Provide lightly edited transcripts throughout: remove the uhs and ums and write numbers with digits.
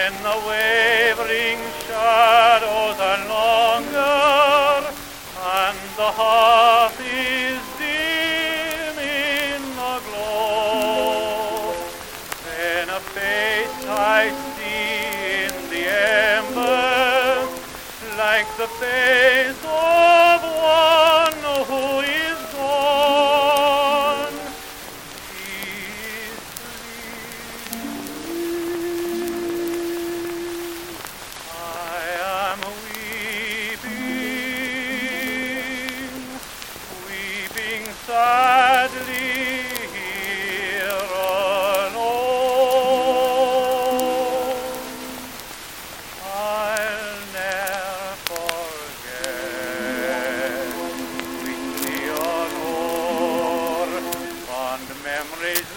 when the wavering shadows are longer, and the hearth is dim in the glow, then a face I see in the embers, like the face of one who is gone. She sleeps. I am weeping sadly here alone. I'll ne'er forget with Leonore, fond memories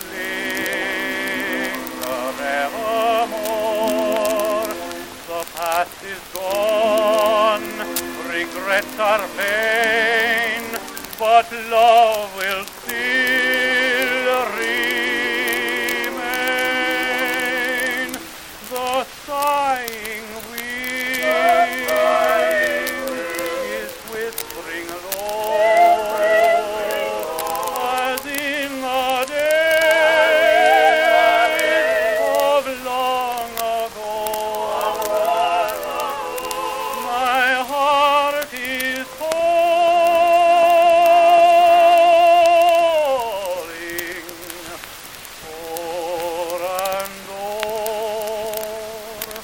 linger evermore. The past is gone, regrets are vain, but love will still remain. The sighing wind is whispering low, as in the days of long ago. My heart is falling o'er and o'er,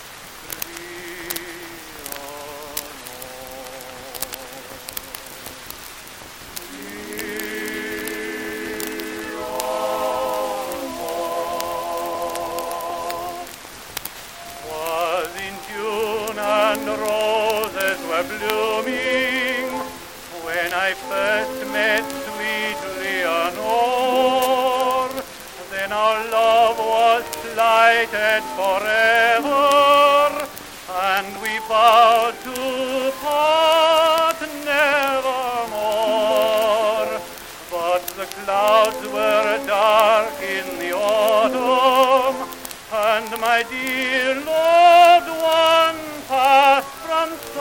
was in June and roses were blooming when I first met sweet Leonore. Then our love was slighted forever, and we vowed to part nevermore. But the clouds were dark in the autumn, and my dear loved one passed from